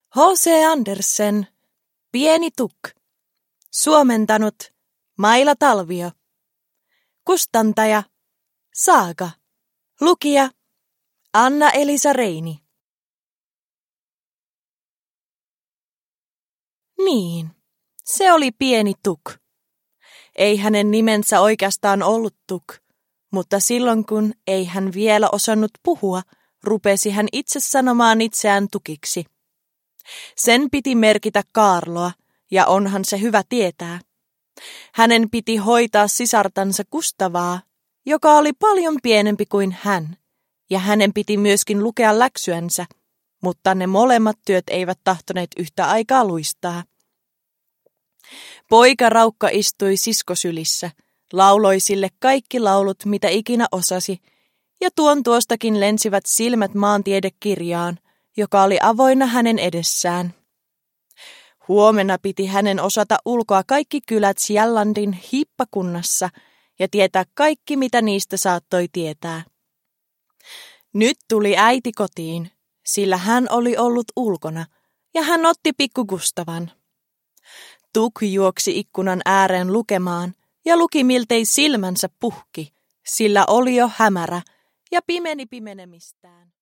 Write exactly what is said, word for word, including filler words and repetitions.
H C Andersen, Pieni Tuk. Suomentanut Maila Talvio. Kustantaja Saaga. Lukija Anna-Elisa Reini. Niin, se oli Pieni Tuk. Ei hänen nimensä oikeastaan ollut Tuk, mutta silloin kun ei hän vielä osannut puhua, rupesi hän itse sanomaan itseään Tukiksi. Sen piti merkitä Kaarloa, ja onhan se hyvä tietää. Hänen piti hoitaa sisartansa Kustavaa, joka oli paljon pienempi kuin hän, ja hänen piti myöskin lukea läksyänsä, mutta ne molemmat työt eivät tahtoneet yhtä aikaa luistaa. Poika Raukka istui siskosylissä, lauloi sille kaikki laulut, mitä ikinä osasi, ja tuon tuostakin lensivät silmät maantiedekirjaan, joka oli avoinna hänen edessään. Huomenna piti hänen osata ulkoa kaikki kylät Själlandin hiippakunnassa ja tietää kaikki, mitä niistä saattoi tietää. Nyt tuli äiti kotiin, sillä hän oli ollut ulkona, ja hän otti pikku Kustavan. Tuk juoksi ikkunan ääreen lukemaan ja luki miltei silmänsä puhki, sillä oli jo hämärä ja pimeni pimenemistään.